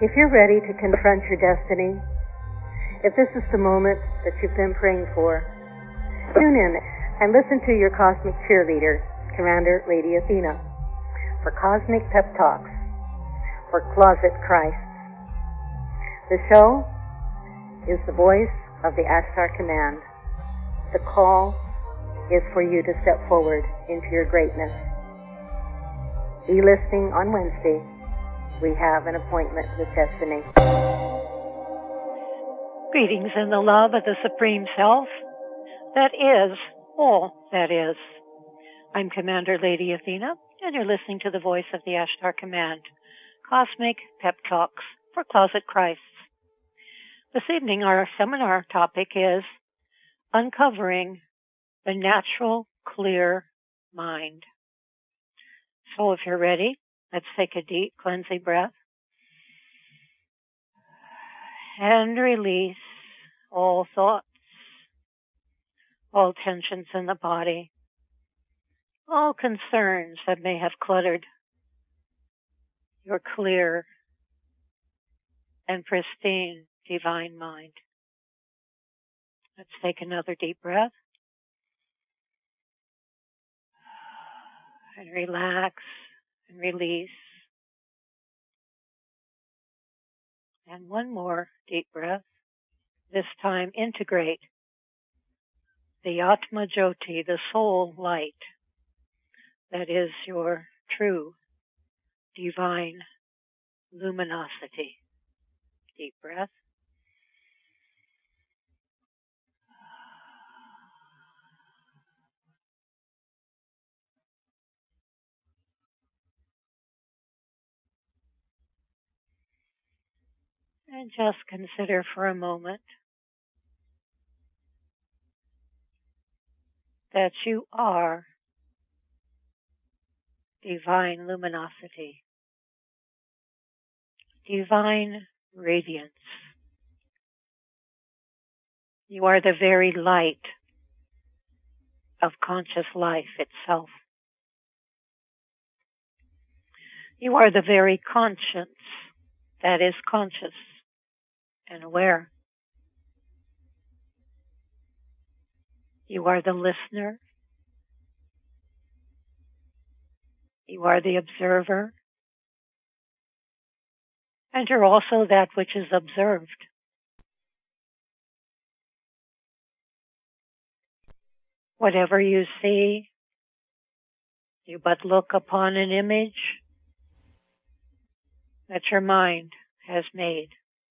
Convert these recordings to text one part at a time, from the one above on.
If you're ready to confront your destiny, if this is the moment that you've been praying for, tune in and listen to your cosmic cheerleader, Commander Lady Athena, for Cosmic Pep Talks for Closet Christ. The show is the voice of the Ashtar Command. The call is for you to step forward into your greatness. Be listening on Wednesday. We have an appointment with destiny. Greetings in the love of the Supreme Self that is all that is. I'm Commander Lady Athena, and you're listening to the voice of the Ashtar Command, Cosmic Pep Talks for Closet Christs. This evening, our seminar topic is Uncovering the Natural Clear Mind. So if you're ready, let's take a deep cleansing breath and release all thoughts, all tensions in the body, all concerns that may have cluttered your clear and pristine divine mind. Let's take another deep breath and relax and release. And one more deep breath. This time integrate the Atma Jyoti, the soul light that is your true divine luminosity. Deep breath. And just consider for a moment that you are divine luminosity, divine radiance. You are the very light of conscious life itself. You are the very conscience that is conscious and aware. You are the listener. You are the observer. And you're also that which is observed. Whatever you see, you but look upon an image that your mind has made.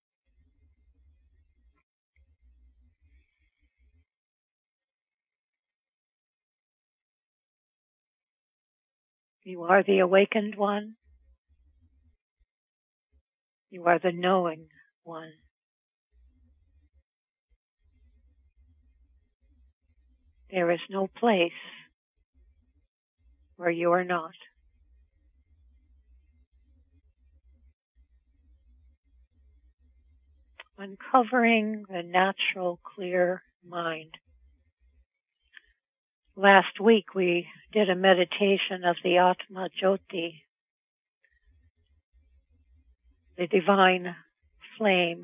You are the awakened one. You are the knowing one. There is no place where you are not. Uncovering the natural, clear mind. Last week we did a meditation of the Atma Jyoti, the divine flame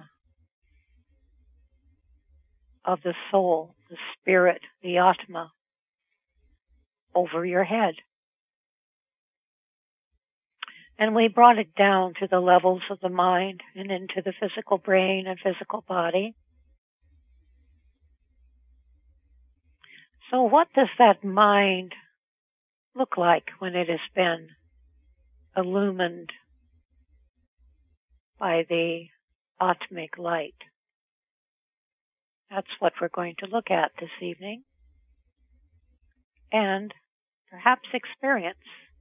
of the soul, the spirit, the Atma, over your head. And we brought it down to the levels of the mind and into the physical brain and physical body. So what does that mind look like when it has been illumined by the Atmic light? That's what we're going to look at this evening and perhaps experience.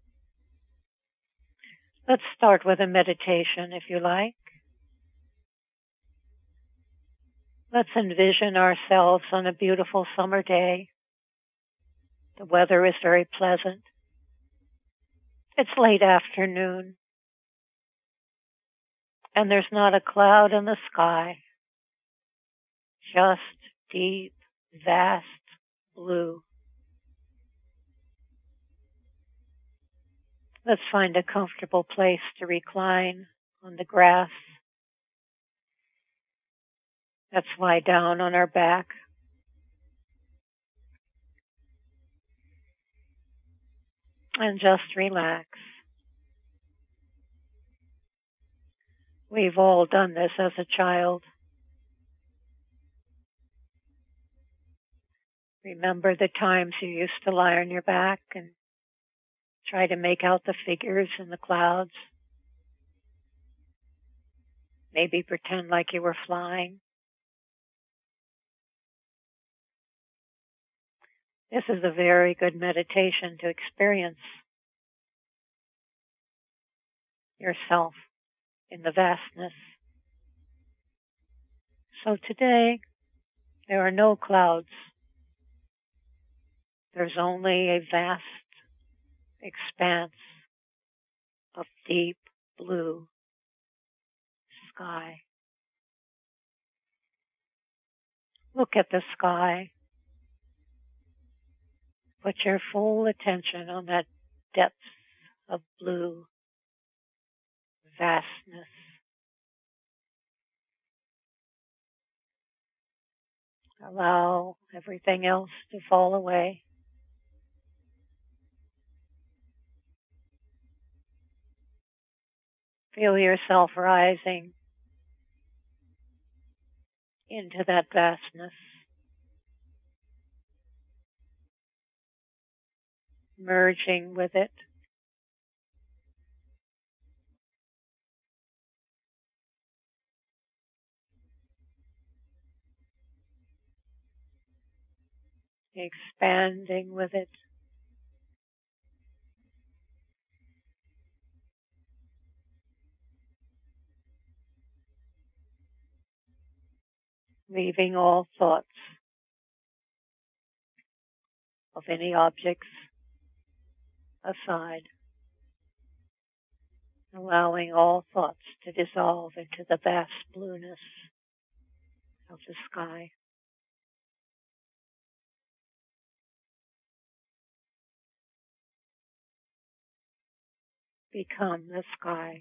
Let's start with a meditation, if you like. Let's envision ourselves on a beautiful summer day. The weather is very pleasant. It's late afternoon, and there's not a cloud in the sky, just deep, vast blue. Let's find a comfortable place to recline on the grass Let's lie down on our back. And just relax. We've all done this as a child. Remember the times you used to lie on your back and try to make out the figures in the clouds? Maybe pretend like you were flying. This is a very good meditation to experience yourself in the vastness. So today, there are no clouds. There's only a vast expanse of deep blue sky. Look at the sky. Put your full attention on that depth of blue vastness. Allow everything else to fall away. Feel yourself rising into that vastness, merging with it. Expanding with it. Leaving all thoughts of any objects aside. Allowing all thoughts to dissolve into the vast blueness of the sky. Become the sky.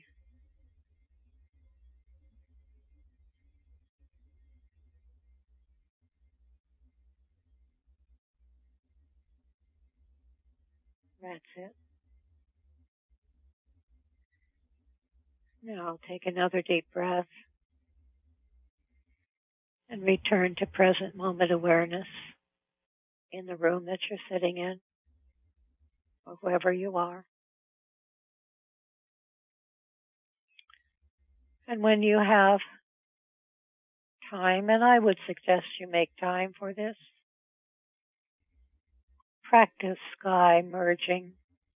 That's it. Now take another deep breath and return to present moment awareness in the room that you're sitting in, or wherever you are. And when you have time, and I would suggest you make time for this, practice sky merging.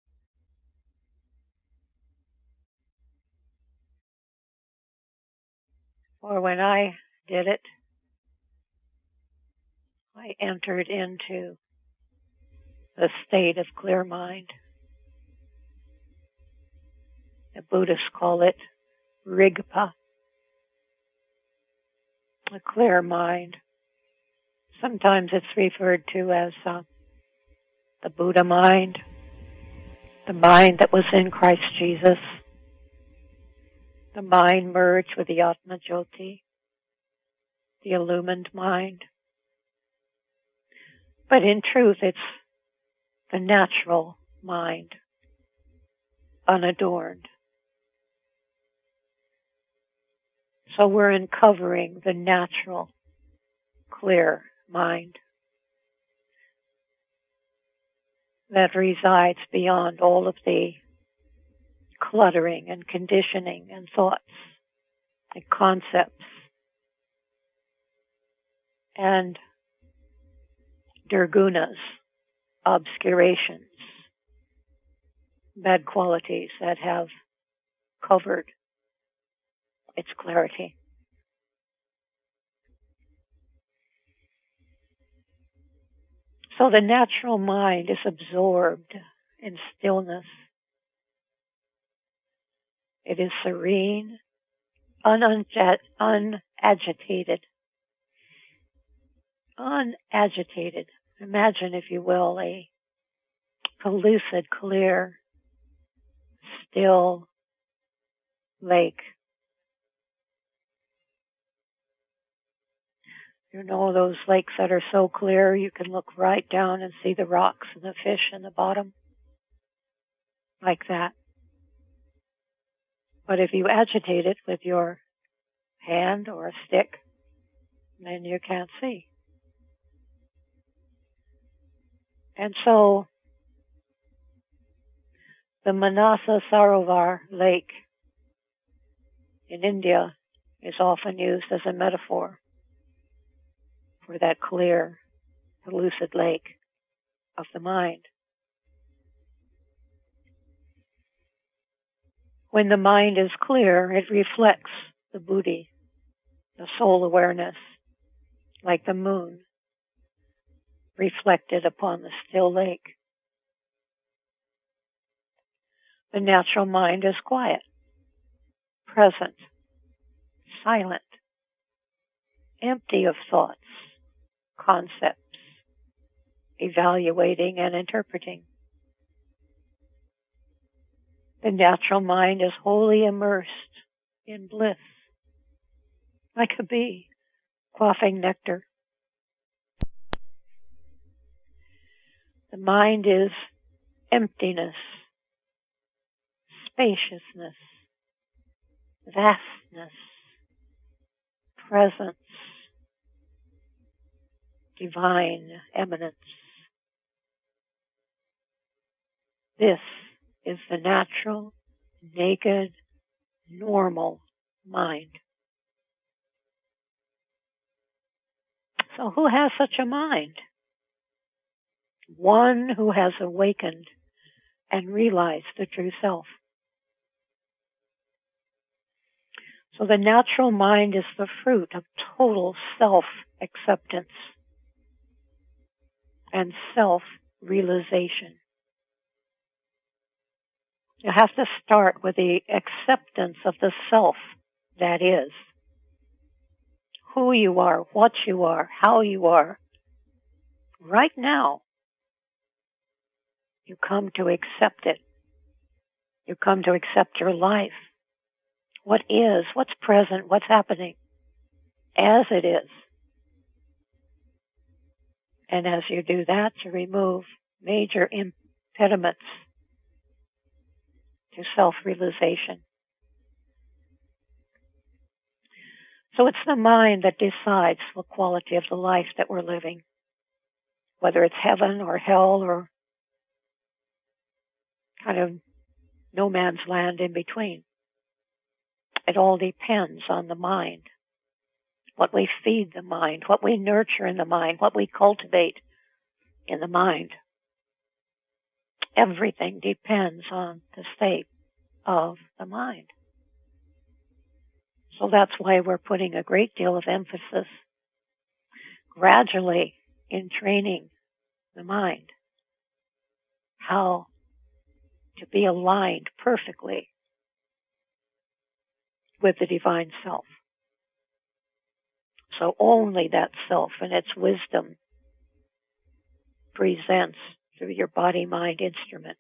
Or when I did it, I entered into the state of clear mind. The Buddhists call it Rigpa, a clear mind. Sometimes it's referred to as the Buddha mind, the mind that was in Christ Jesus, the mind merged with the Atma Jyoti, the illumined mind. But in truth, it's the natural mind, unadorned. So we're uncovering the natural, clear mind that resides beyond all of the cluttering and conditioning and thoughts and concepts and durgunas, obscurations, bad qualities that have covered its clarity. So the natural mind is absorbed in stillness. It is serene, unagitated. Unagitated. Imagine, if you will, a lucid, clear, still lake. You know those lakes that are so clear you can look right down and see the rocks and the fish in the bottom? Like that. But if you agitate it with your hand or a stick, then you can't see. And so, the Manasa Sarovar Lake in India is often used as a metaphor for that clear, lucid lake of the mind. When the mind is clear, it reflects the buddhi, the soul awareness, like the moon reflected upon the still lake. The natural mind is quiet, present, silent, empty of thoughts, concepts, evaluating and interpreting. The natural mind is wholly immersed in bliss, like a bee quaffing nectar. The mind is emptiness, spaciousness, vastness, presence, divine eminence. This is the natural, naked, normal mind. So who has such a mind? One who has awakened and realized the true self. So the natural mind is the fruit of total self-acceptance and self-realization. You have to start with the acceptance of the self that is. Who you are, what you are, how you are. Right now, you come to accept it. You come to accept your life. What is, what's present, what's happening, as it is. And as you do that, you remove major impediments to self-realization. So it's the mind that decides the quality of the life that we're living, whether it's heaven or hell or kind of no man's land in between. It all depends on the mind, what we feed the mind, what we nurture in the mind, what we cultivate in the mind. Everything depends on the state of the mind. So that's why we're putting a great deal of emphasis gradually in training the mind, how to be aligned perfectly with the divine self. So only that self and its wisdom presents through your body-mind instrument.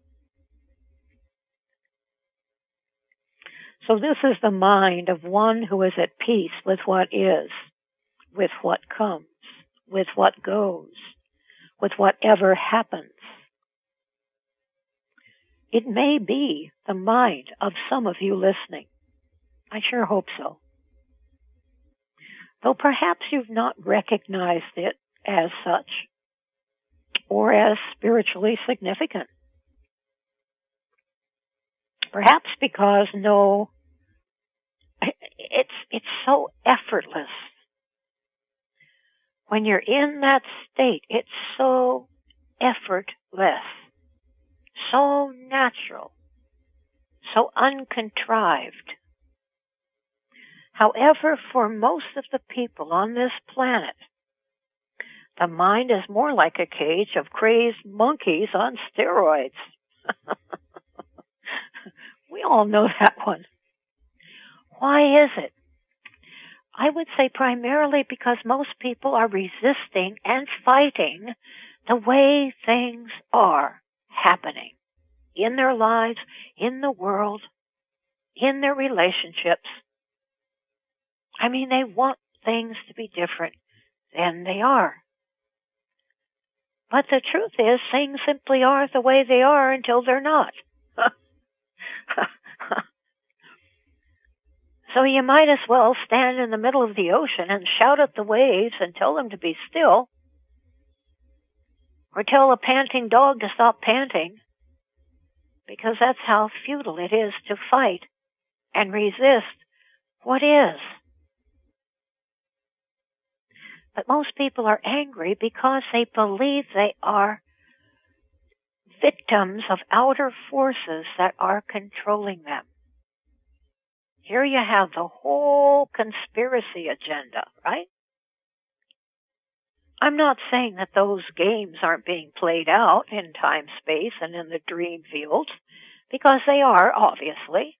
So this is the mind of one who is at peace with what is, with what comes, with what goes, with whatever happens. It may be the mind of some of you listening. I sure hope so. Though perhaps you've not recognized it as such or as spiritually significant. Perhaps because it's so effortless. When you're in that state, it's so effortless, so natural, so uncontrived. However, for most of the people on this planet, the mind is more like a cage of crazed monkeys on steroids. We all know that one. Why is it? I would say primarily because most people are resisting and fighting the way things are happening in their lives, in the world, in their relationships. I mean, they want things to be different. then they are. But the truth is, things simply are the way they are until they're not. So you might as well stand in the middle of the ocean and shout at the waves and tell them to be still, or tell a panting dog to stop panting, because that's how futile it is to fight and resist what is. But most people are angry because they believe they are victims of outer forces that are controlling them. Here you have the whole conspiracy agenda, right? I'm not saying that those games aren't being played out in time, space, and in the dream fields, because they are, obviously.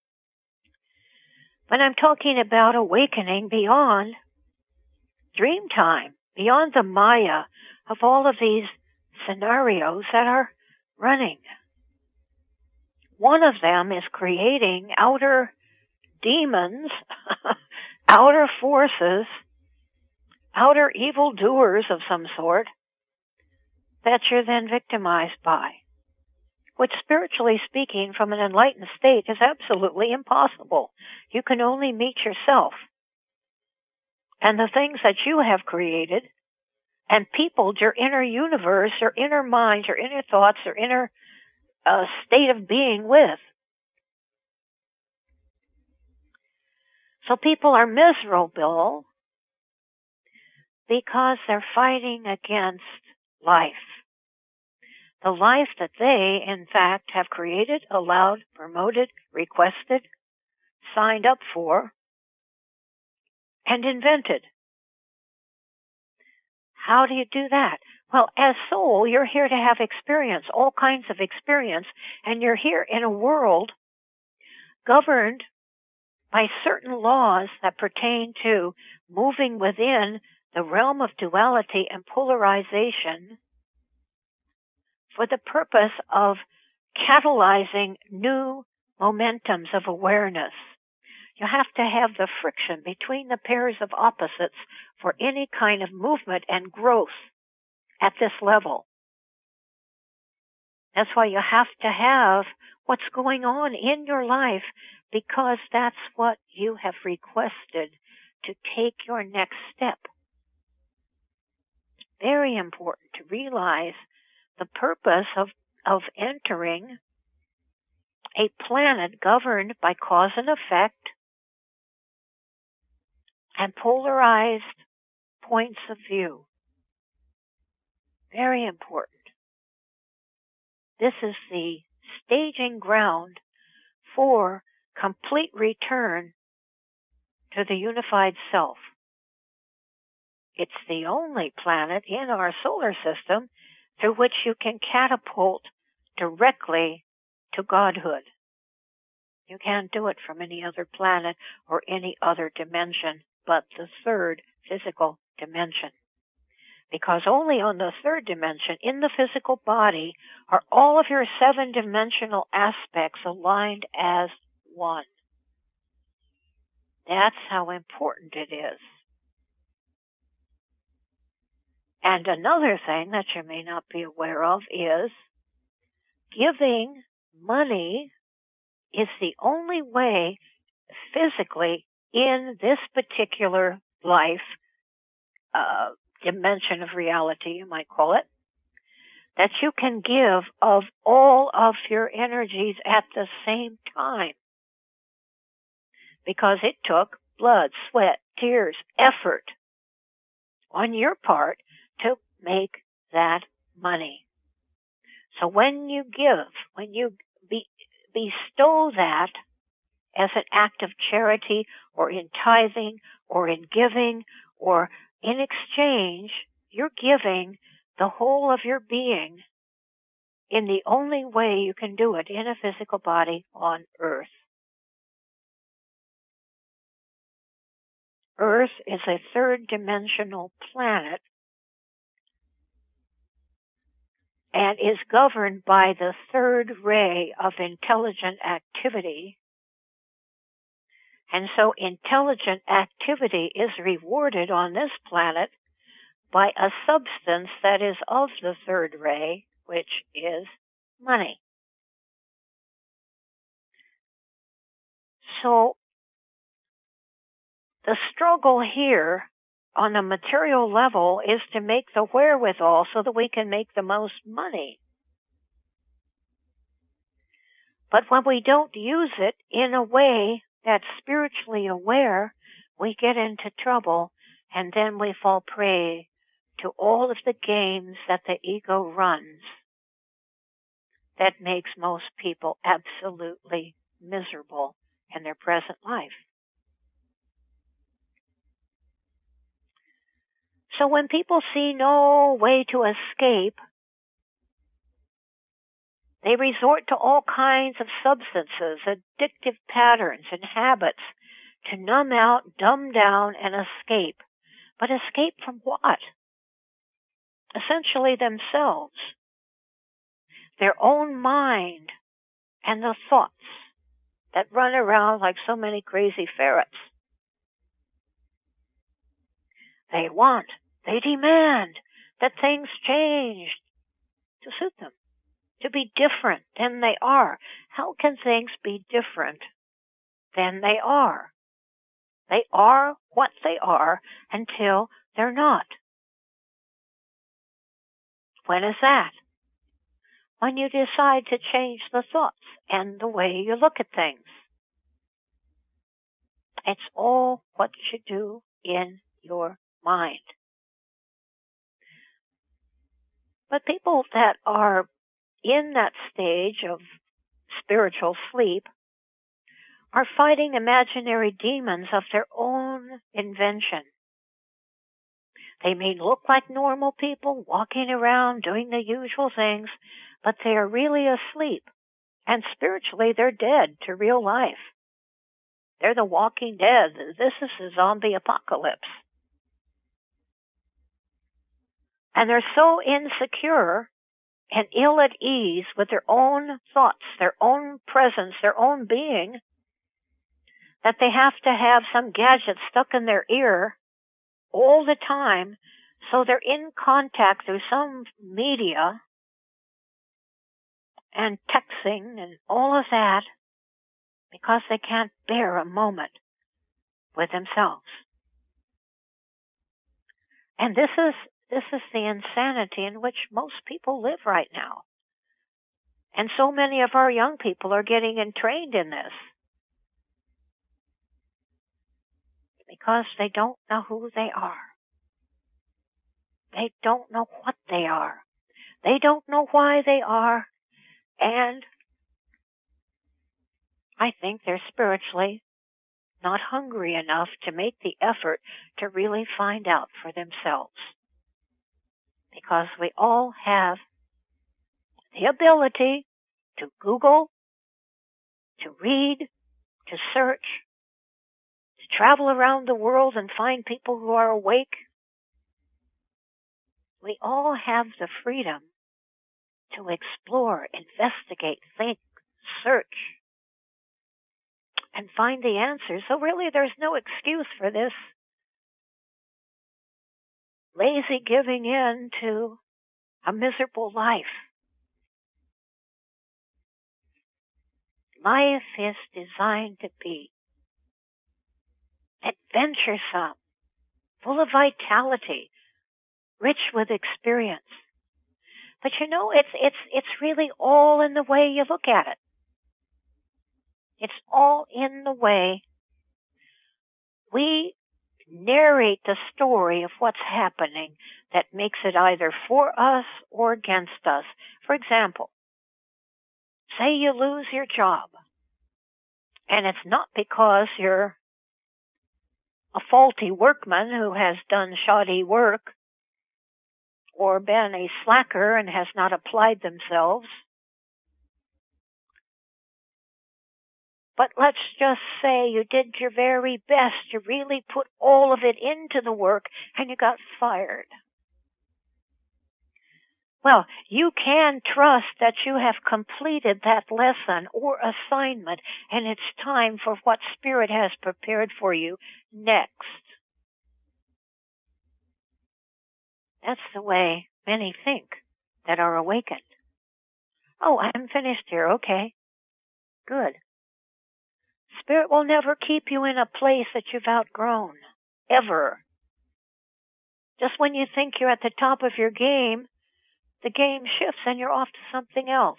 But I'm talking about awakening beyond dream time, beyond the Maya of all of these scenarios that are running. One of them is creating outer demons, outer forces, outer evildoers of some sort that you're then victimized by, which, spiritually speaking, from an enlightened state, is absolutely impossible. You can only meet yourself and the things that you have created and peopled your inner universe, your inner mind, your inner thoughts, your inner state of being with. So people are miserable because they're fighting against life. The life that they, in fact, have created, allowed, promoted, requested, signed up for, and invented. How do you do that? Well, as soul, you're here to have experience, all kinds of experience, and you're here in a world governed by certain laws that pertain to moving within the realm of duality and polarization for the purpose of catalyzing new momentums of awareness. You have to have the friction between the pairs of opposites for any kind of movement and growth at this level. That's why you have to have what's going on in your life, because that's what you have requested to take your next step. Very important to realize the purpose of entering a planet governed by cause and effect and polarized points of view. Very important. This is the staging ground for complete return to the unified self. It's the only planet in our solar system through which you can catapult directly to godhood. You can't do it from any other planet or any other dimension but the third physical dimension. Because only on the third dimension, in the physical body, are all of your 7-dimensional aspects aligned as one. That's how important it is. And another thing that you may not be aware of is giving money is the only way physically in this particular life, dimension of reality, you might call it, that you can give of all of your energies at the same time. Because it took blood, sweat, tears, effort on your part to make that money. So when you give, when you bestow that as an act of charity or in tithing or in giving or in exchange, you're giving the whole of your being in the only way you can do it in a physical body on Earth. Earth is a third-dimensional planet and is governed by the third ray of intelligent activity. And so intelligent activity is rewarded on this planet by a substance that is of the third ray, which is money. So the struggle here on a material level is to make the wherewithal so that we can make the most money. But when we don't use it in a way that's spiritually aware, we get into trouble, and then we fall prey to all of the games that the ego runs that makes most people absolutely miserable in their present life. So when people see no way to escape, they resort to all kinds of substances, addictive patterns, and habits to numb out, dumb down, and escape. But escape from what? Essentially themselves, their own mind, and the thoughts that run around like so many crazy ferrets. They want, they demand that things change to suit them, to be different than they are. How can things be different than they are? They are what they are until they're not. When is that? When you decide to change the thoughts and the way you look at things. It's all what you do in your mind. But people that are in that stage of spiritual sleep are fighting imaginary demons of their own invention. They may look like normal people, walking around, doing the usual things, but they are really asleep. And spiritually, they're dead to real life. They're the walking dead. This is a zombie apocalypse. And they're so insecure and ill at ease with their own thoughts, their own presence, their own being, that they have to have some gadget stuck in their ear all the time, so they're in contact through some media and texting and all of that because they can't bear a moment with themselves. And this is the insanity in which most people live right now. And so many of our young people are getting entrained in this because they don't know who they are. They don't know what they are. They don't know why they are. And I think they're spiritually not hungry enough to make the effort to really find out for themselves. Because we all have the ability to Google, to read, to search, to travel around the world and find people who are awake. We all have the freedom to explore, investigate, think, search, and find the answers. So really there's no excuse for this lazy giving in to a miserable life. Life is designed to be adventuresome, full of vitality, rich with experience. But you know, it's really all in the way you look at it. It's all in the way we narrate the story of what's happening that makes it either for us or against us. For example, say you lose your job, and it's not because you're a faulty workman who has done shoddy work or been a slacker and has not applied themselves. But let's just say you did your very best. You really put all of it into the work and you got fired. Well, you can trust that you have completed that lesson or assignment, and it's time for what Spirit has prepared for you next. That's the way many think that are awakened. Oh, I'm finished here. Okay. Good. Spirit will never keep you in a place that you've outgrown. Ever. Just when you think you're at the top of your game, the game shifts and you're off to something else.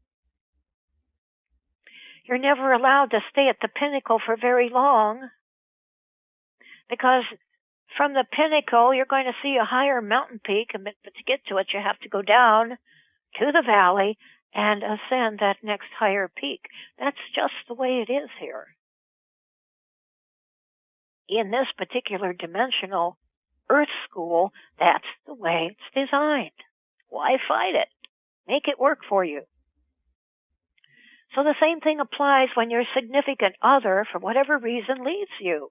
You're never allowed to stay at the pinnacle for very long, because from the pinnacle you're going to see a higher mountain peak, but to get to it you have to go down to the valley and ascend that next higher peak. That's just the way it is here. In this particular dimensional Earth school, that's the way it's designed. Why fight it? Make it work for you. So the same thing applies when your significant other, for whatever reason, leaves you.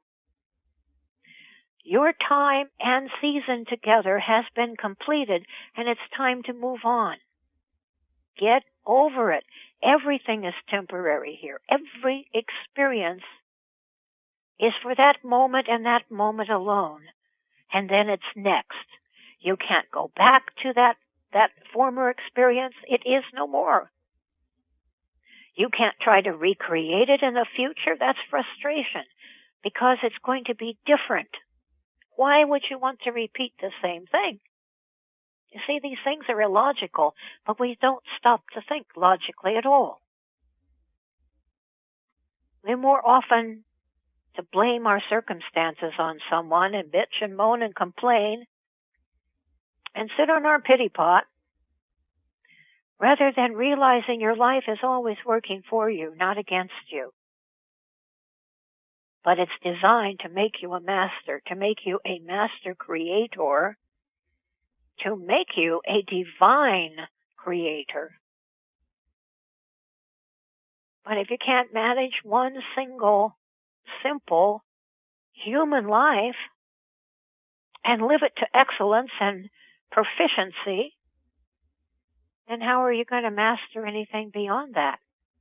Your time and season together has been completed, and it's time to move on. Get over it. Everything is temporary here. Every experience is for that moment and that moment alone. And then it's next. You can't go back to that former experience. It is no more. You can't try to recreate it in the future. That's frustration, because it's going to be different. Why would you want to repeat the same thing? You see, these things are illogical, but we don't stop to think logically at all. We're more often to blame our circumstances on someone and bitch and moan and complain and sit on our pity pot, rather than realizing your life is always working for you, not against you. But it's designed to make you a master, to make you a master creator, to make you a divine creator. But if you can't manage one single, simple human life and live it to excellence and proficiency, then how are you going to master anything beyond that?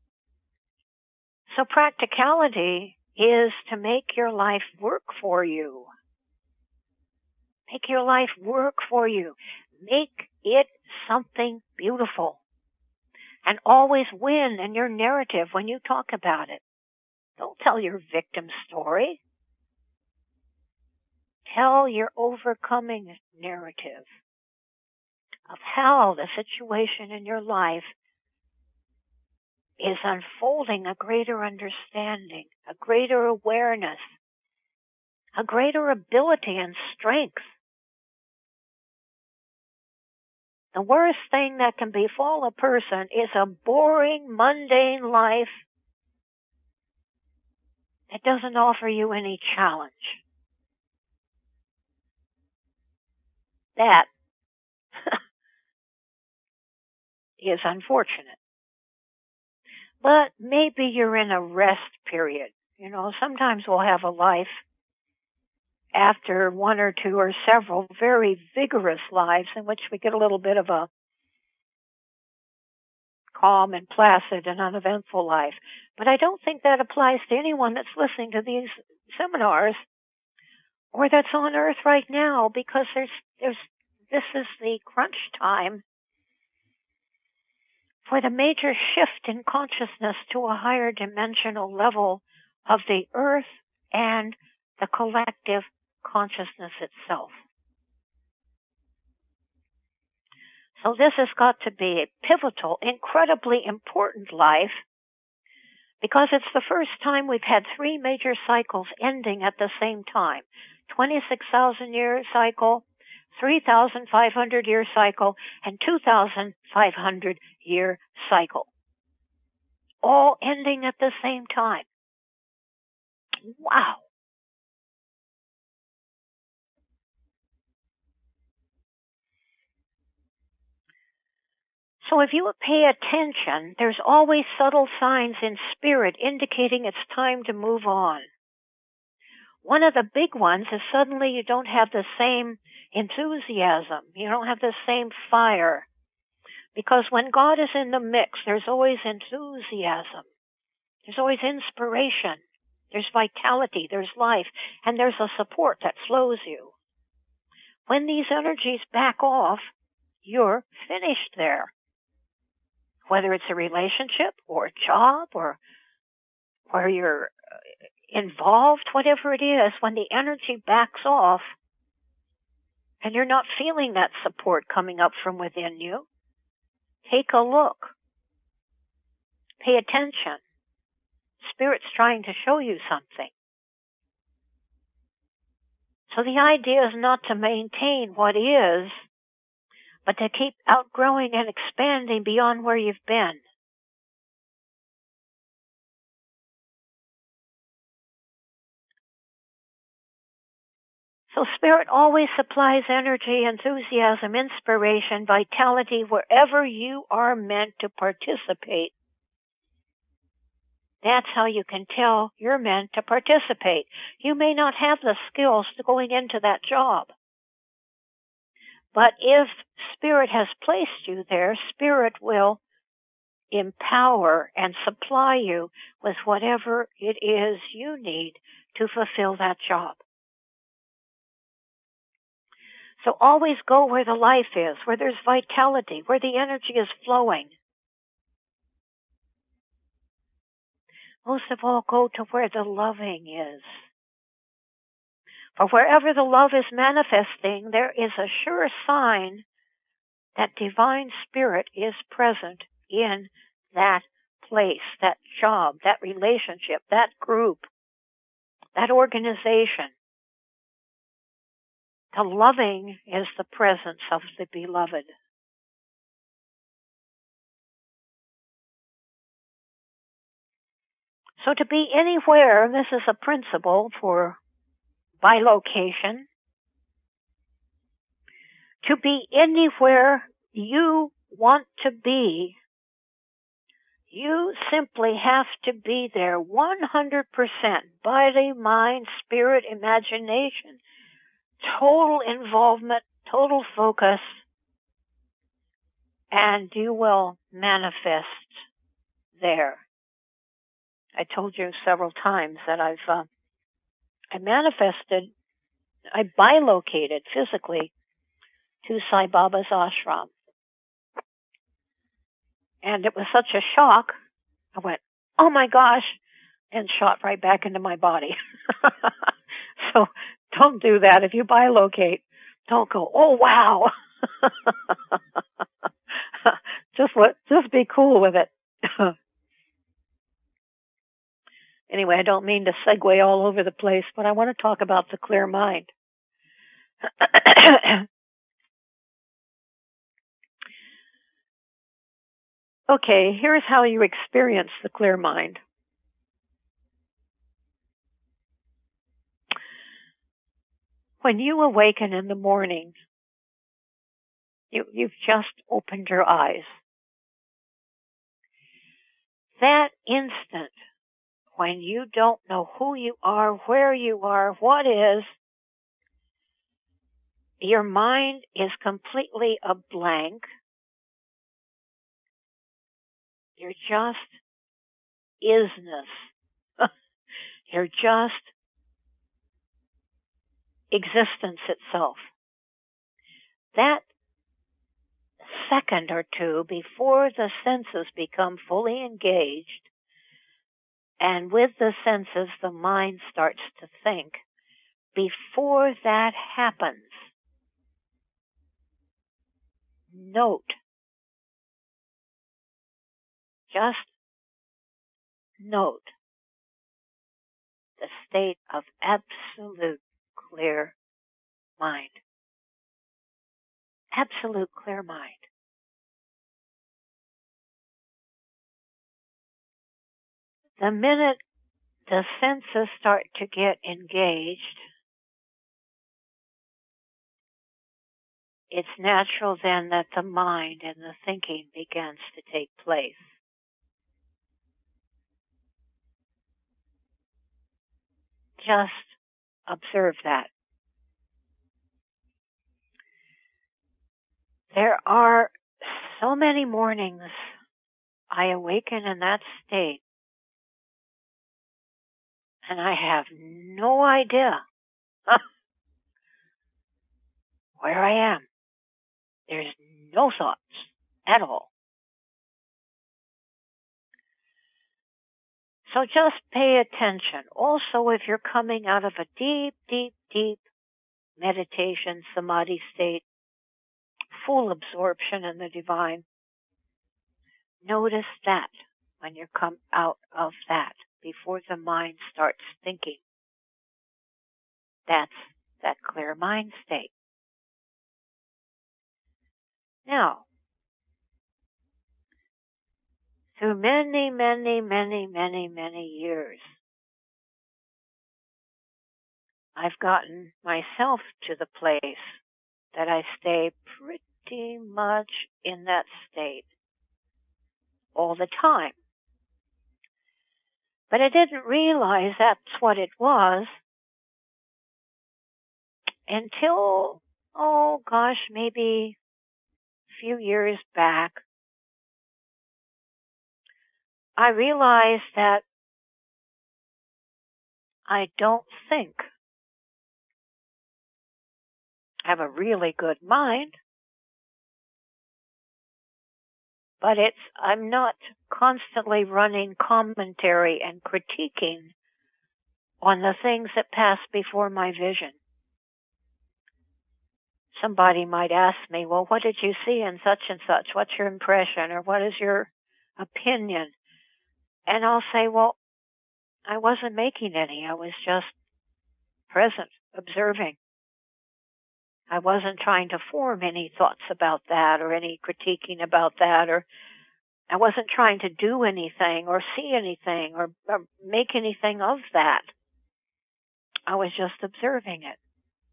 So practicality is to make your life work for you. Make your life work for you. Make it something beautiful. And always win in your narrative when you talk about it. Don't tell your victim story. Tell your overcoming narrative of how the situation in your life is unfolding a greater understanding, a greater awareness, a greater ability and strength. The worst thing that can befall a person is a boring, mundane life that doesn't offer you any challenge. That is unfortunate. But maybe you're in a rest period. You know, sometimes we'll have a life after one or two or several very vigorous lives in which we get a little bit of a calm and placid and uneventful life. But I don't think that applies to anyone that's listening to these seminars or that's on Earth right now, because this is the crunch time for the major shift in consciousness to a higher dimensional level of the Earth and the collective consciousness itself. So this has got to be a pivotal, incredibly important life, because it's the first time we've had three major cycles ending at the same time. 26,000 year cycle, 3,500 year cycle, and 2,500 year cycle. All ending at the same time. Wow. So if you pay attention, there's always subtle signs in spirit indicating it's time to move on. One of the big ones is suddenly you don't have the same enthusiasm. You don't have the same fire. Because when God is in the mix, there's always enthusiasm. There's always inspiration. There's vitality. There's life. And there's a support that flows you. When these energies back off, you're finished there. Whether it's a relationship or a job or where you're involved, whatever it is, when the energy backs off and you're not feeling that support coming up from within you, take a look. Pay attention. Spirit's trying to show you something. So the idea is not to maintain what is, but to keep outgrowing and expanding beyond where you've been. So Spirit always supplies energy, enthusiasm, inspiration, vitality wherever you are meant to participate. That's how you can tell you're meant to participate. You may not have the skills to going into that job. But if Spirit has placed you there, Spirit will empower and supply you with whatever it is you need to fulfill that job. So always go where the life is, where there's vitality, where the energy is flowing. Most of all, go to where the loving is. For wherever the love is manifesting, there is a sure sign that divine spirit is present in that place, that job, that relationship, that group, that organization. The loving is the presence of the beloved. So to be anywhere, this is a principle for bilocation. To be anywhere you want to be, you simply have to be there 100%, body, mind, spirit, imagination, total involvement, total focus, and you will manifest there. I told you several times that I bilocated physically to Sai Baba's ashram. And it was such a shock, I went, oh my gosh, and shot right back into my body. So don't do that. If you bilocate, don't go, oh wow. Just be cool with it. Anyway, I don't mean to segue all over the place, but I want to talk about the clear mind. Okay, here's how you experience the clear mind. When you awaken in the morning, you've just opened your eyes. That instant, when you don't know who you are, where you are, what is, your mind is completely a blank. You're just isness. You're just existence itself. That second or two before the senses become fully engaged, and with the senses the mind starts to think, before that happens, note, just note the state of absolute clear mind. Absolute clear mind. The minute the senses start to get engaged, it's natural then that the mind and the thinking begins to take place. Just observe that. There are so many mornings I awaken in that state, and I have no idea where I am. There's no thoughts at all. So just pay attention. Also, if you're coming out of a deep, deep, deep meditation, samadhi state, full absorption in the divine, notice that when you come out of that, before the mind starts thinking. That's that clear mind state. Now, through many, many, many, many, many years, I've gotten myself to the place that I stay pretty much in that state all the time. But I didn't realize that's what it was until, maybe a few years back. I realized that I don't think. I have a really good mind, but I'm not constantly running commentary and critiquing on the things that pass before my vision. Somebody might ask me, well, what did you see in such and such? What's your impression? Or what is your opinion? And I'll say, well, I wasn't making any. I was just present, observing. I wasn't trying to form any thoughts about that or any critiquing about that, or I wasn't trying to do anything or see anything or make anything of that. I was just observing it.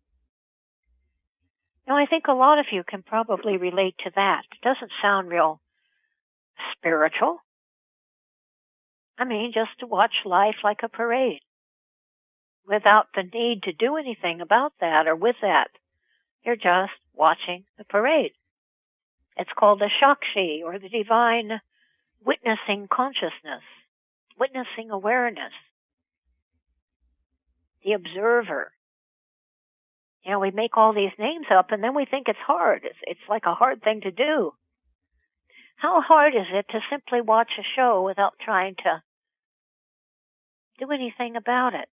Now, I think a lot of you can probably relate to that. It doesn't sound real spiritual. I mean, just to watch life like a parade without the need to do anything about that or with that. You're just watching the parade. It's called the Shakshi, or the divine witnessing consciousness, witnessing awareness, the observer. You know, we make all these names up and then we think it's hard. It's like a hard thing to do. How hard is it to simply watch a show without trying to do anything about it?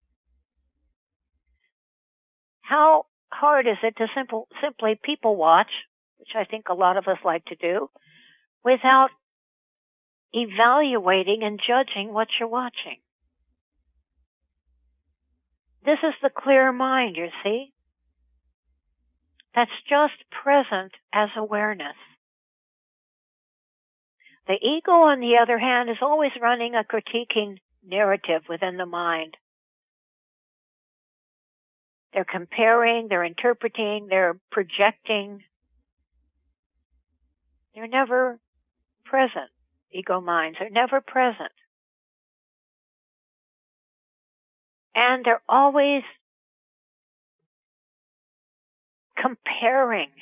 How hard is it to simply people watch, which I think a lot of us like to do, without evaluating and judging what you're watching? This is the clear mind, you see, that's just present as awareness. The ego, on the other hand, is always running a critiquing narrative within the mind. They're comparing, they're interpreting, they're projecting. They're never present. Ego minds are never present. And they're always comparing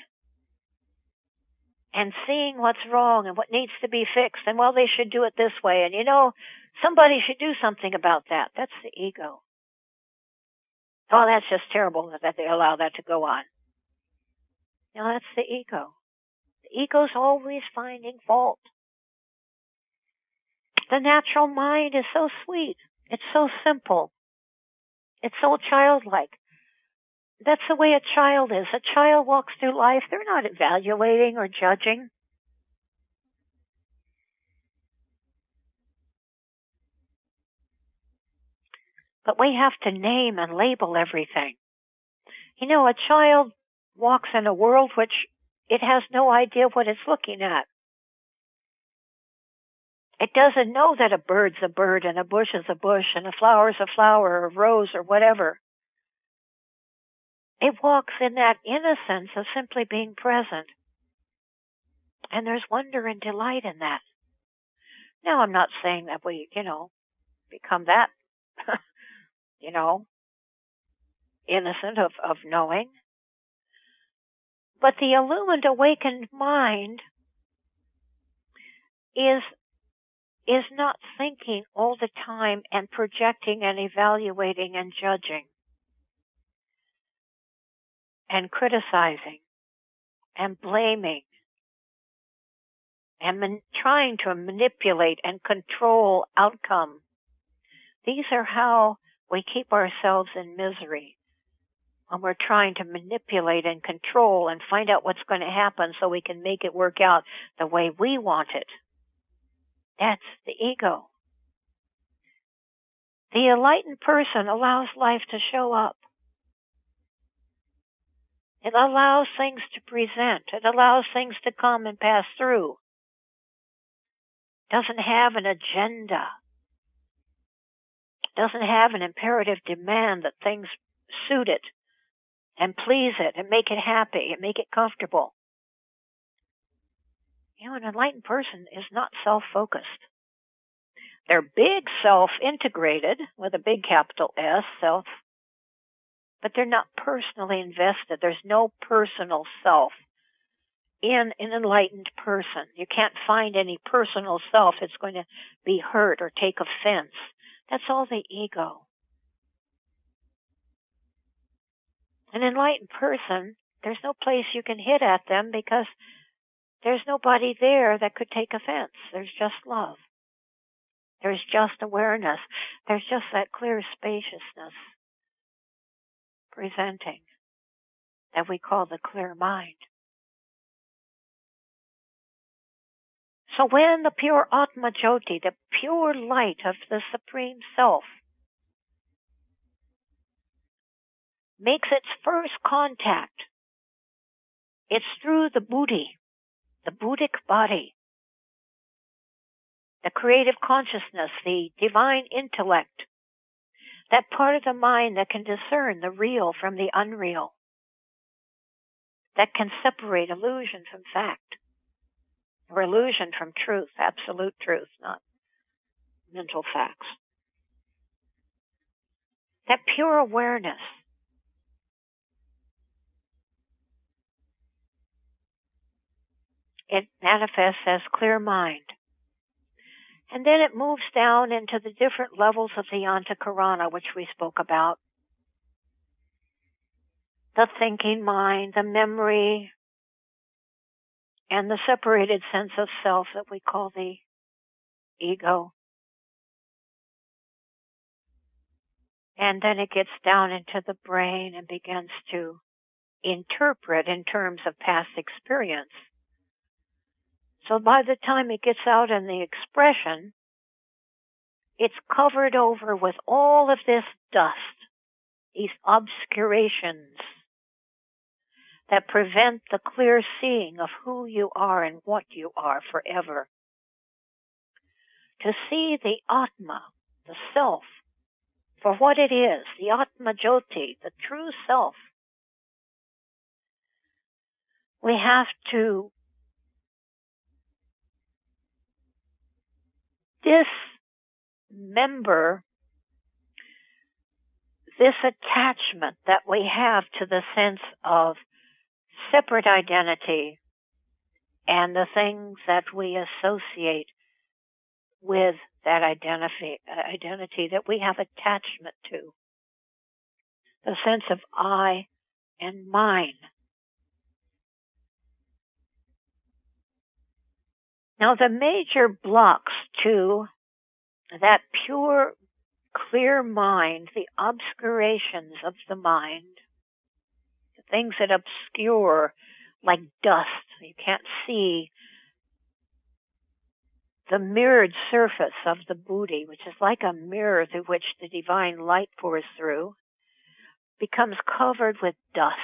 and seeing what's wrong and what needs to be fixed. And, well, they should do it this way. And, somebody should do something about that. That's the ego. Oh, that's just terrible that they allow that to go on. That's the ego. The ego's always finding fault. The natural mind is so sweet. It's so simple. It's so childlike. That's the way a child is. A child walks through life. They're not evaluating or judging. But we have to name and label everything. A child walks in a world which it has no idea what it's looking at. It doesn't know that a bird's a bird and a bush is a bush and a flower's a flower or a rose or whatever. It walks in that innocence of simply being present. And there's wonder and delight in that. Now, I'm not saying that we, become that, innocent of knowing. But the illumined, awakened mind is not thinking all the time and projecting and evaluating and judging and criticizing and blaming and trying to manipulate and control outcome. These are how we keep ourselves in misery, when we're trying to manipulate and control and find out what's going to happen so we can make it work out the way we want it. That's the ego. The enlightened person allows life to show up. It allows things to present. It allows things to come and pass through. Doesn't have an agenda. Doesn't have an imperative demand that things suit it and please it and make it happy and make it comfortable. An enlightened person is not self-focused. They're big self-integrated with a big capital S, self, but they're not personally invested. There's no personal self in an enlightened person. You can't find any personal self that's going to be hurt or take offense. That's all the ego. An enlightened person, there's no place you can hit at them because there's nobody there that could take offense. There's just love. There's just awareness. There's just that clear spaciousness presenting that we call the clear mind. So when the pure Atma Jyoti, the pure light of the Supreme Self, makes its first contact, it's through the buddhi, the Buddhic body, the creative consciousness, the divine intellect, that part of the mind that can discern the real from the unreal, that can separate illusion from fact, or illusion from truth, absolute truth, not mental facts. That pure awareness. It manifests as clear mind. And then it moves down into the different levels of the Antahkarana, which we spoke about. The thinking mind, the memory, and the separated sense of self that we call the ego. And then it gets down into the brain and begins to interpret in terms of past experience. So by the time it gets out in the expression, it's covered over with all of this dust, these obscurations that prevent the clear seeing of who you are and what you are forever. To see the Atma, the self, for what it is, the Atma Jyoti, the true self, we have to dismember this attachment that we have to the sense of separate identity and the things that we associate with that identity that we have attachment to. The sense of I and mine. Now, the major blocks to that pure, clear mind, the obscurations of the mind, the things that obscure like dust, you can't see the mirrored surface of the buddhi, which is like a mirror through which the divine light pours through, becomes covered with dust.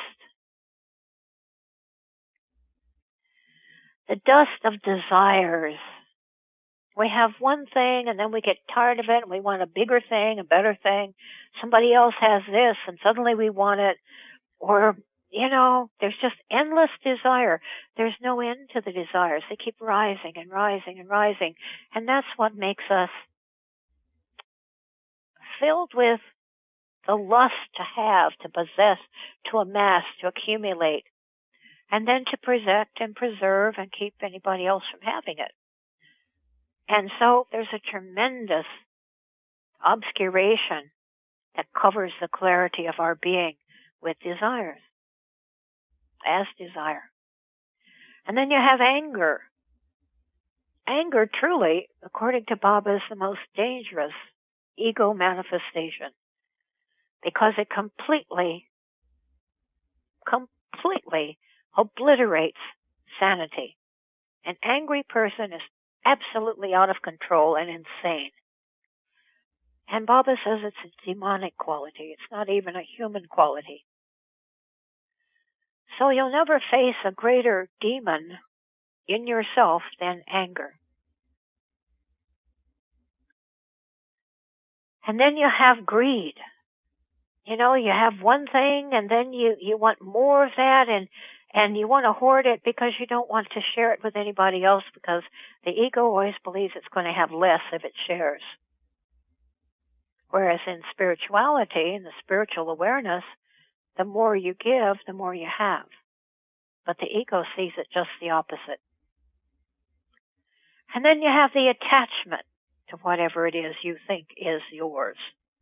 The dust of desires. We have one thing and then we get tired of it and we want a bigger thing, a better thing. Somebody else has this and suddenly we want it. Or, there's just endless desire. There's no end to the desires. They keep rising and rising and rising. And that's what makes us filled with the lust to have, to possess, to amass, to accumulate. And then to protect and preserve and keep anybody else from having it. And so there's a tremendous obscuration that covers the clarity of our being with desires, as desire. And then you have anger. Anger, truly, according to Baba, is the most dangerous ego manifestation because it completely obliterates sanity. An angry person is absolutely out of control and insane. And Baba says it's a demonic quality. It's not even a human quality. So you'll never face a greater demon in yourself than anger. And then you have greed. You know, you have one thing and then you want more of that and you want to hoard it because you don't want to share it with anybody else because the ego always believes it's going to have less if it shares. Whereas in spirituality, in the spiritual awareness, the more you give, the more you have. But the ego sees it just the opposite. And then you have the attachment to whatever it is you think is yours.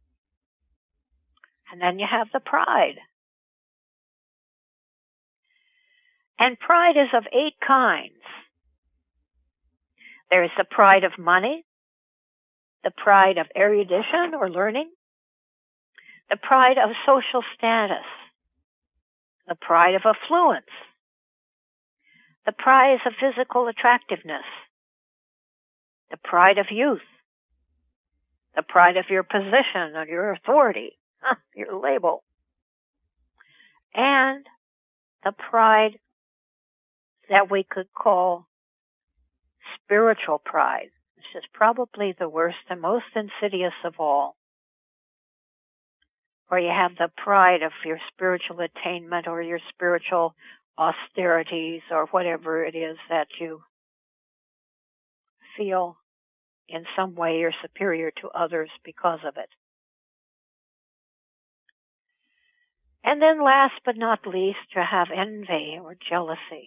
And then you have the pride. And pride is of 8 kinds. There is the pride of money, the pride of erudition or learning, the pride of social status, the pride of affluence, the pride of physical attractiveness, the pride of youth, the pride of your position or your authority, your label, and the pride that we could call spiritual pride, which is probably the worst and most insidious of all, where you have the pride of your spiritual attainment or your spiritual austerities or whatever it is that you feel in some way you're superior to others because of it. And then last but not least, you have envy or jealousy.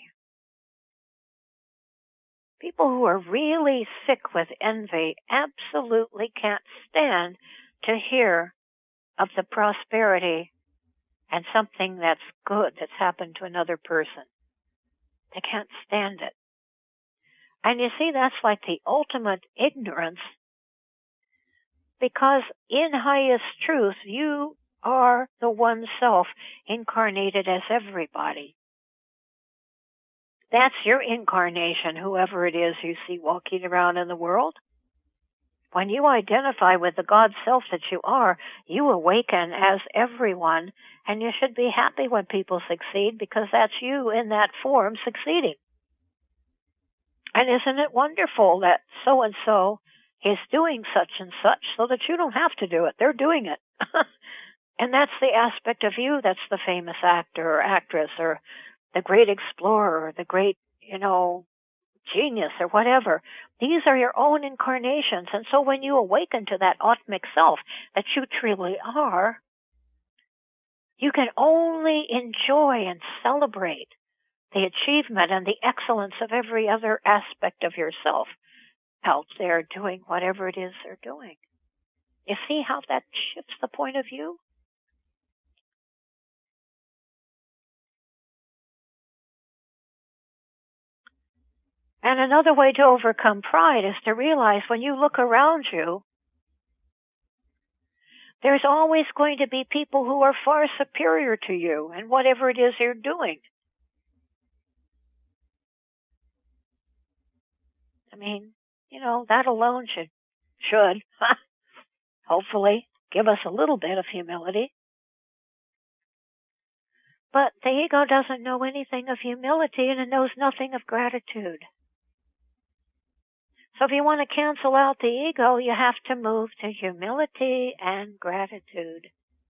People who are really sick with envy absolutely can't stand to hear of the prosperity and something that's good that's happened to another person. They can't stand it. And you see, that's like the ultimate ignorance, because in highest truth, you are the one self incarnated as everybody. That's your incarnation, whoever it is you see walking around in the world. When you identify with the God self that you are, you awaken as everyone, and you should be happy when people succeed because that's you in that form succeeding. And isn't it wonderful that so-and-so is doing such and such so that you don't have to do it? They're doing it. And that's the aspect of you that's the famous actor or actress or the great explorer or the great, genius or whatever. These are your own incarnations. And so when you awaken to that Atmic self that you truly are, you can only enjoy and celebrate the achievement and the excellence of every other aspect of yourself out there doing whatever it is they're doing. You see how that shifts the point of view? And another way to overcome pride is to realize when you look around you, there's always going to be people who are far superior to you in whatever it is you're doing. I mean, that alone should hopefully give us a little bit of humility. But the ego doesn't know anything of humility and it knows nothing of gratitude. So if you want to cancel out the ego, you have to move to humility and gratitude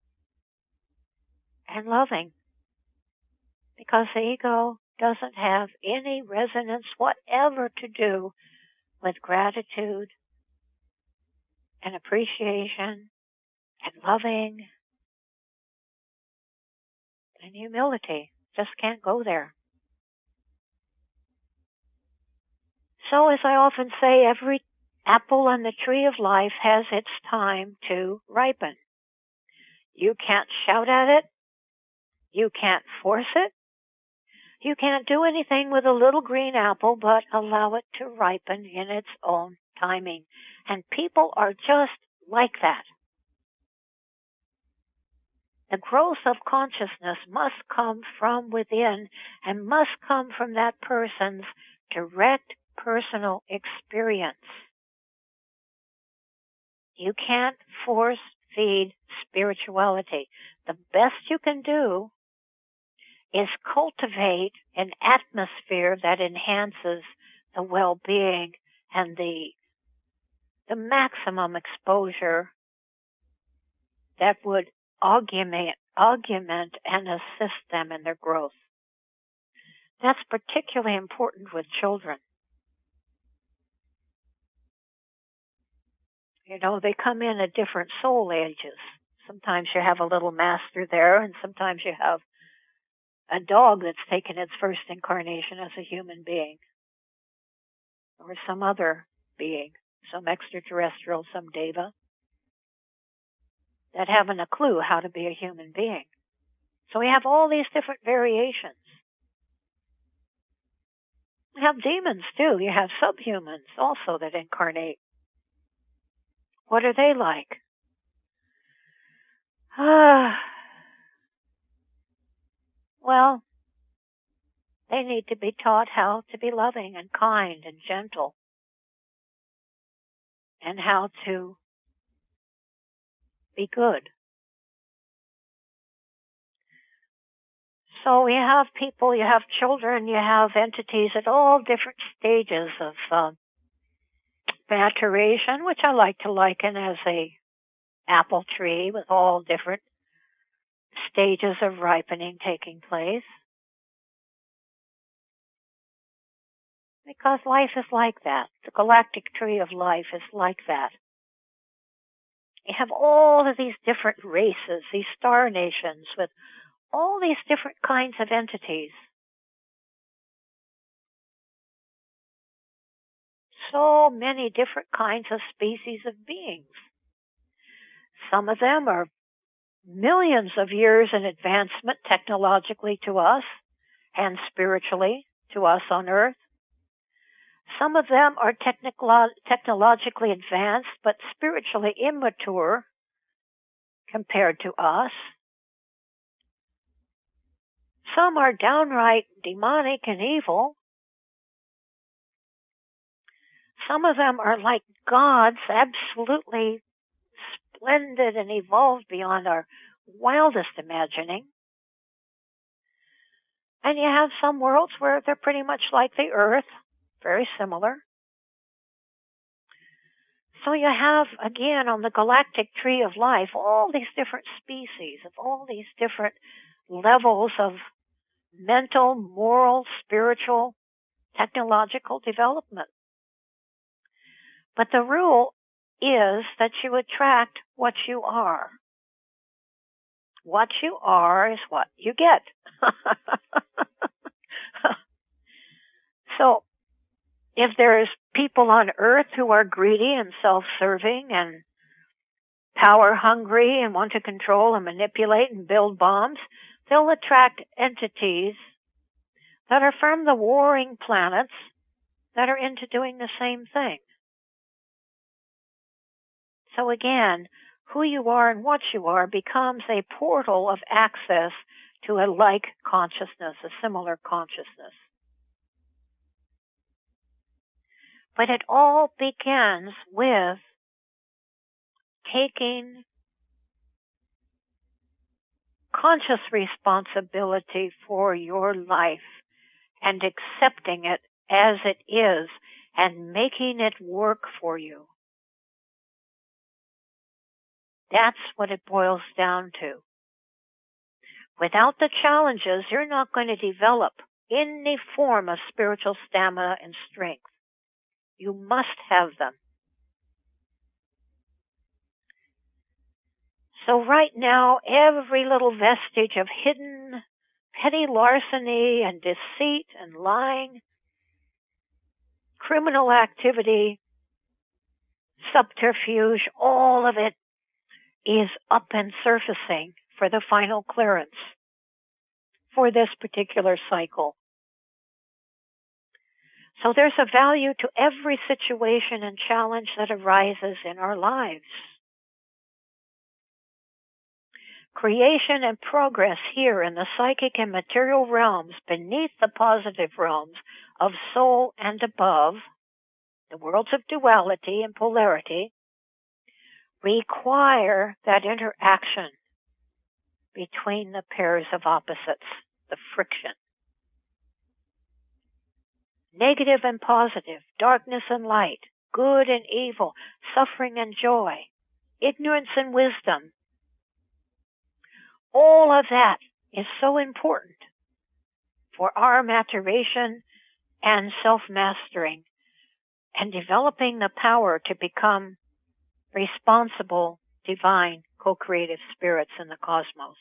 and loving. Because the ego doesn't have any resonance whatever to do with gratitude and appreciation and loving and humility. Just can't go there. So as I often say, every apple on the tree of life has its time to ripen. You can't shout at it. You can't force it. You can't do anything with a little green apple but allow it to ripen in its own timing. And people are just like that. The growth of consciousness must come from within and must come from that person's direct personal experience. You can't force feed spirituality. The best you can do is cultivate an atmosphere that enhances the well-being and the maximum exposure that would augment and assist them in their growth. That's particularly important with children. You know, they come in at different soul ages. Sometimes you have a little master there, and sometimes you have a dog that's taken its first incarnation as a human being, or some other being, some extraterrestrial, some deva, that haven't a clue how to be a human being. So we have all these different variations. We have demons too. You have subhumans also that incarnate. What are they like? Well, they need to be taught how to be loving and kind and gentle, and how to be good. So you have people, you have children, you have entities at all different stages of maturation, which I like to liken as a apple tree with all different stages of ripening taking place. Because life is like that. The galactic tree of life is like that. You have all of these different races, these star nations with all these different kinds of entities. So many different kinds of species of beings. Some of them are millions of years in advancement technologically to us and spiritually to us on Earth. Some of them are technologically advanced but spiritually immature compared to us. Some are downright demonic and evil. Some of them are like gods, absolutely splendid and evolved beyond our wildest imagining. And you have some worlds where they're pretty much like the Earth, very similar. So you have, again, on the galactic tree of life, all these different species of all these different levels of mental, moral, spiritual, technological development. But the rule is that you attract what you are. What you are is what you get. So, if there's people on Earth who are greedy and self-serving and power-hungry and want to control and manipulate and build bombs, they'll attract entities that are from the warring planets that are into doing the same thing. So again, who you are and what you are becomes a portal of access to a like consciousness, a similar consciousness. But it all begins with taking conscious responsibility for your life and accepting it as it is and making it work for you. That's what it boils down to. Without the challenges, you're not going to develop any form of spiritual stamina and strength. You must have them. So right now, every little vestige of hidden, petty larceny and deceit and lying, criminal activity, subterfuge, all of it is up and surfacing for the final clearance for this particular cycle So there's a value to every situation and challenge that arises in our lives. Creation and progress here in the psychic and material realms beneath the positive realms of soul and above, the worlds of duality and polarity, require that interaction between the pairs of opposites, the friction. Negative and positive, darkness and light, good and evil, suffering and joy, ignorance and wisdom. All of that is so important for our maturation and self-mastering and developing the power to become responsible, divine, co-creative spirits in the cosmos.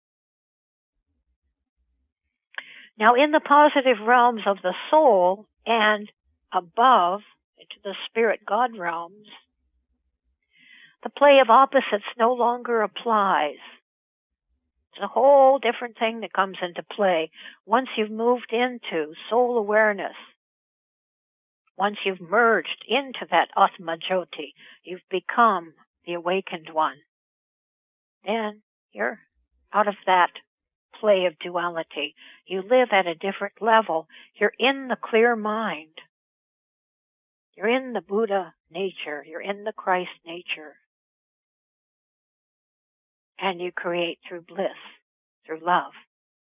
Now, in the positive realms of the soul and above, into the spirit God realms, the play of opposites no longer applies. It's a whole different thing that comes into play once you've moved into soul awareness. Once you've merged into that Atma Jyoti, you've become the awakened one. Then you're out of that play of duality. You live at a different level. You're in the clear mind. You're in the Buddha nature. You're in the Christ nature. And you create through bliss, through love.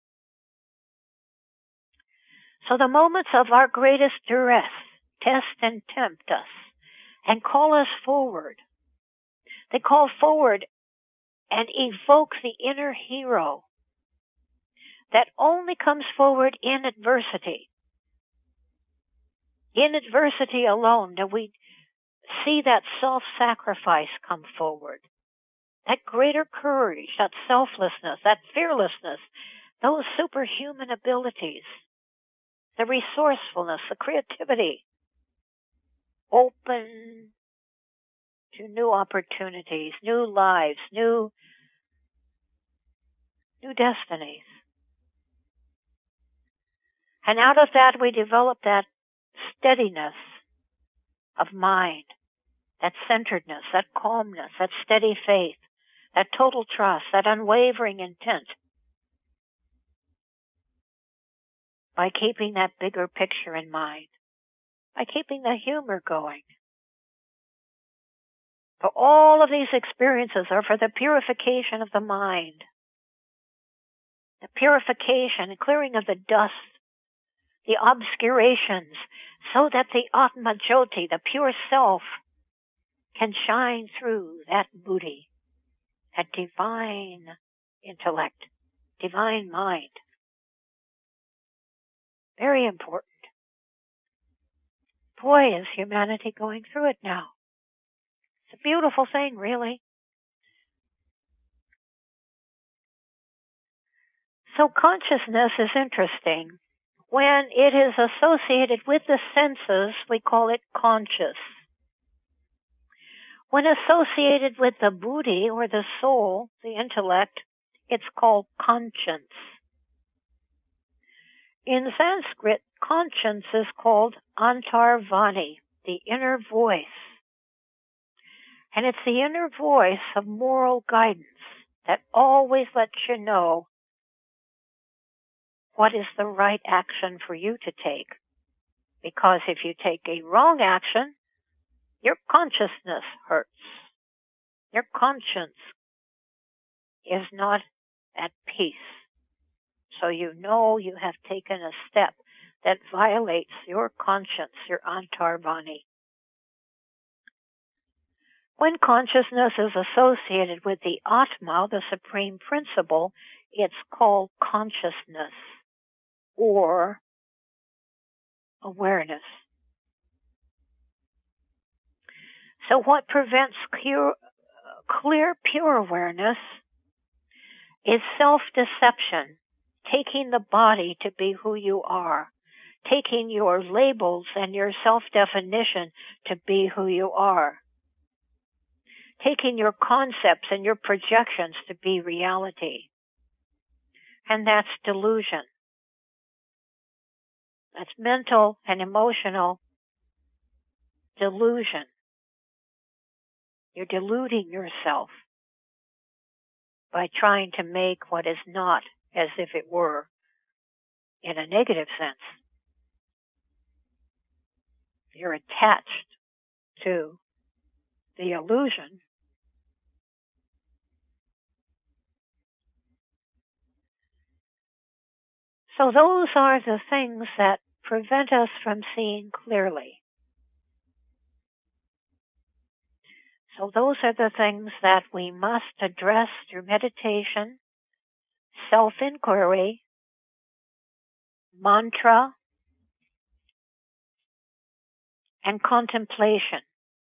So the moments of our greatest duress test and tempt us and call us forward. They call forward and evoke the inner hero that only comes forward in adversity. In adversity alone do we see that self-sacrifice come forward. That greater courage, that selflessness, that fearlessness, those superhuman abilities, the resourcefulness, the creativity, open to new opportunities, new lives, new destinies. And out of that we develop that steadiness of mind, that centeredness, that calmness, that steady faith, that total trust, that unwavering intent, by keeping that bigger picture in mind, by keeping the humor going. For all of these experiences are for the purification of the mind, the purification and clearing of the dust, the obscurations, so that the Atma Jyoti, the pure self, can shine through that buddhi, that divine intellect, divine mind. Very important. Boy, is humanity going through it now. It's a beautiful thing, really. So consciousness is interesting. When it is associated with the senses, we call it conscious. When associated with the buddhi, or the soul, the intellect, it's called conscience. In Sanskrit, conscience is called antarvani, the inner voice. And it's the inner voice of moral guidance that always lets you know what is the right action for you to take. Because if you take a wrong action, your consciousness hurts. Your conscience is not at peace. So you know you have taken a step that violates your conscience, your antarvani. When consciousness is associated with the Atma, the supreme principle, it's called consciousness or awareness. So what prevents clear, pure awareness is self-deception, taking the body to be who you are, taking your labels and your self-definition to be who you are, taking your concepts and your projections to be reality. And that's delusion. That's mental and emotional delusion. You're deluding yourself by trying to make what is not as if it were in a negative sense. You're attached to the illusion. So those are the things that prevent us from seeing clearly. So those are the things that we must address through meditation, self-inquiry, mantra, and contemplation.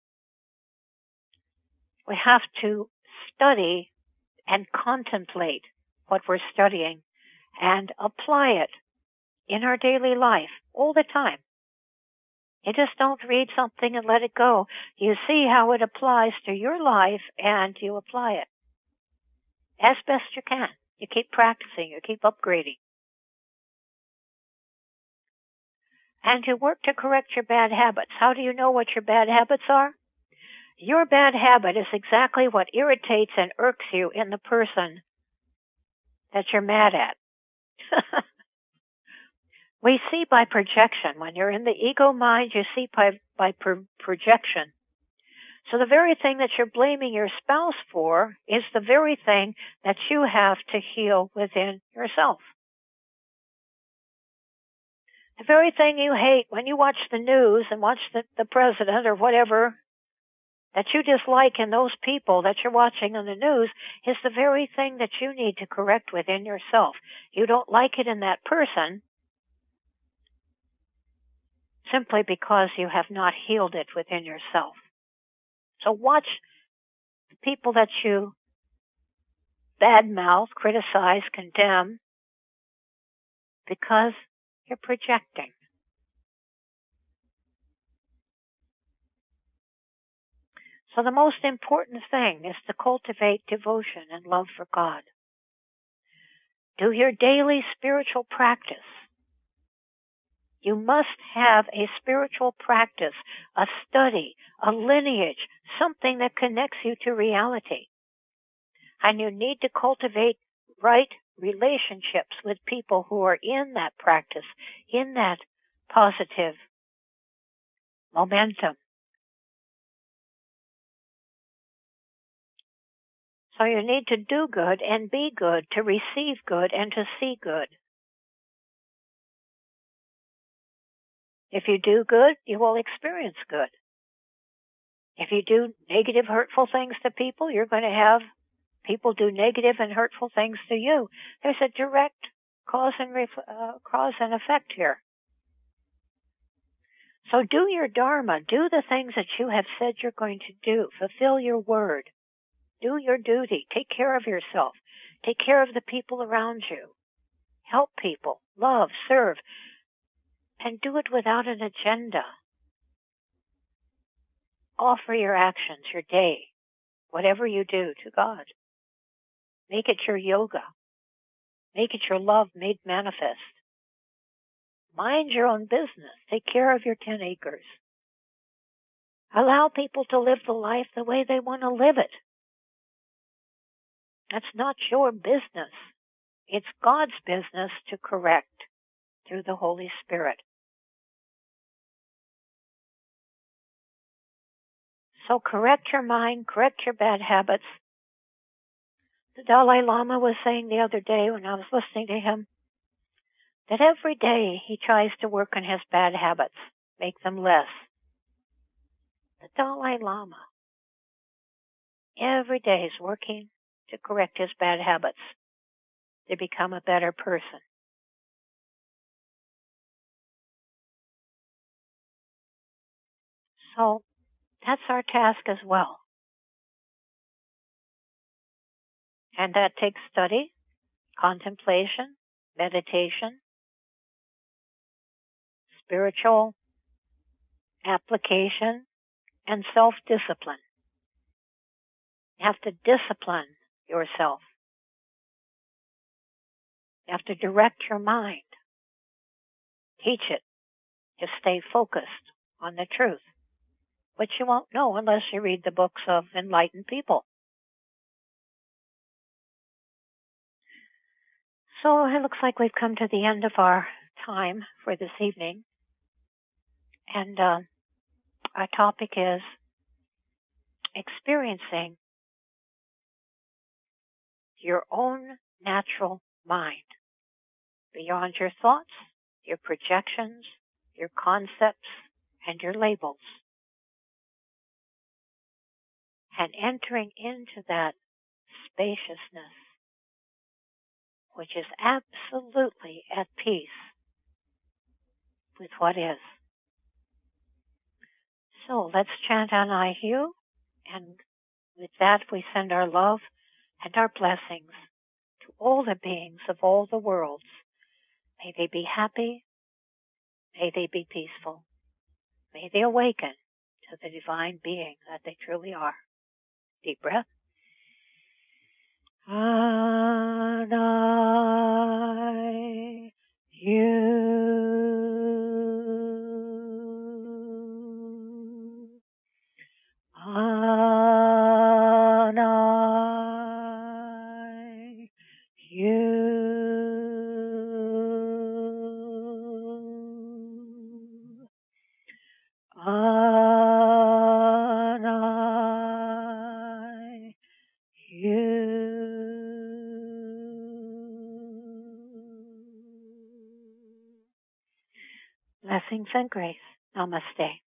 We have to study and contemplate what we're studying and apply it in our daily life all the time. You just don't read something and let it go. You see how it applies to your life and you apply it as best you can. You keep practicing, you keep upgrading. And you work to correct your bad habits. How do you know what your bad habits are? Your bad habit is exactly what irritates and irks you in the person that you're mad at. We see by projection. When you're in the ego mind, you see by projection. So the very thing that you're blaming your spouse for is the very thing that you have to heal within yourself. The very thing you hate when you watch the news and watch the president or whatever that you dislike in those people that you're watching on the news is the very thing that you need to correct within yourself. You don't like it in that person simply because you have not healed it within yourself. So watch the people that you badmouth, criticize, condemn, because you're projecting. So the most important thing is to cultivate devotion and love for God. Do your daily spiritual practice. You must have a spiritual practice, a study, a lineage, something that connects you to reality. And you need to cultivate right relationships with people who are in that practice, in that positive momentum. So you need to do good and be good, to receive good and to see good. If you do good, you will experience good. If you do negative, hurtful things to people, you're going to have people do negative and hurtful things to you. There's a direct cause and effect here. So do your dharma. Do the things that you have said you're going to do. Fulfill your word. Do your duty. Take care of yourself. Take care of the people around you. Help people. Love. Serve. And do it without an agenda. Offer your actions, your day, whatever you do, to God. Make it your yoga. Make it your love made manifest. Mind your own business. Take care of your 10 acres. Allow people to live the life the way they want to live it. That's not your business. It's God's business to correct through the Holy Spirit. So correct your mind, correct your bad habits. The Dalai Lama was saying the other day when I was listening to him that every day he tries to work on his bad habits, make them less. The Dalai Lama every day is working to correct his bad habits, to become a better person. So that's our task as well. And that takes study, contemplation, meditation, spiritual application, and self-discipline. You have to discipline yourself. You have to direct your mind. Teach it to stay focused on the truth, which you won't know unless you read the books of enlightened people. So it looks like we've come to the end of our time for this evening. And our topic is experiencing your own natural mind beyond your thoughts, your projections, your concepts, and your labels. And entering into that spaciousness, which is absolutely at peace with what is. So let's chant on I Heal, and with that we send our love and our blessings to all the beings of all the worlds. May they be happy, may they be peaceful, may they awaken to the divine being that they truly are. Deep breath. And I you. And I you. And I you. Blessings and grace. Namaste.